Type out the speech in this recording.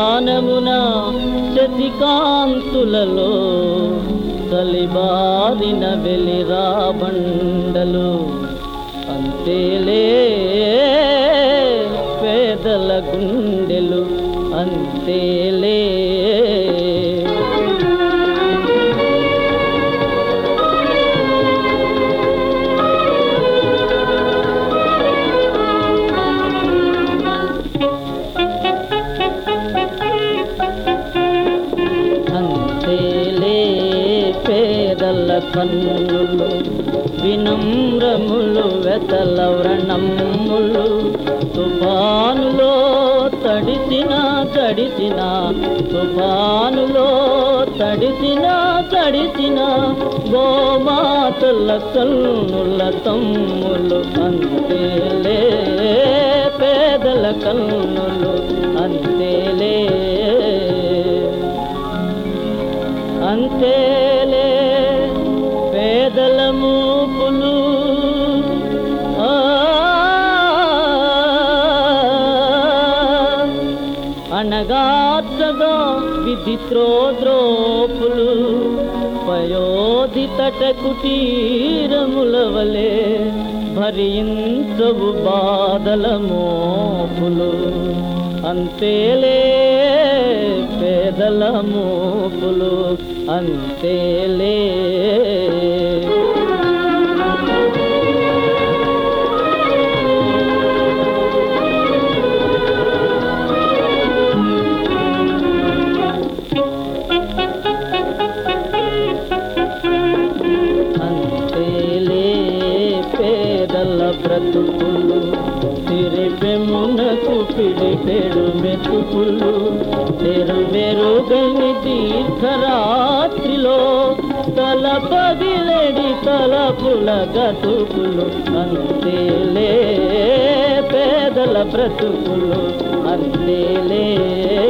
ధ్యానమున శశికాంతులలో చలిబారిన వెలిరాబండలు అంతేలే పేదల గుండెలు అంతేలే. అంతేలే పేదల కన్నులు వినమ్రములు వెతల వ్రణములు తుఫానులో తడిసిన తుఫానులో తడిసిన గోమాతల కన్నుల తమ్ములు అంతేలే పేదల కన్నులు అంతేలే. అంతేలే పేదల మూపులు అనగాత్రగా విధిత్రోద్రోపులు పయోధితట కుటీరముల వలె భరించవు బాధల మోపులు అంతేలే పేదల మోపులు అంతేలే. అంతేలే పేదల బ్రతుకులు తిరిపెమునకు పిడిపెడు మెతుకులు తెరుమెరుగని దీర్ఘరాత్రిలో తల పగిలెడి తలపుల గతుకులు అంతేలే పేదల బ్రతుకులు అంతేలే.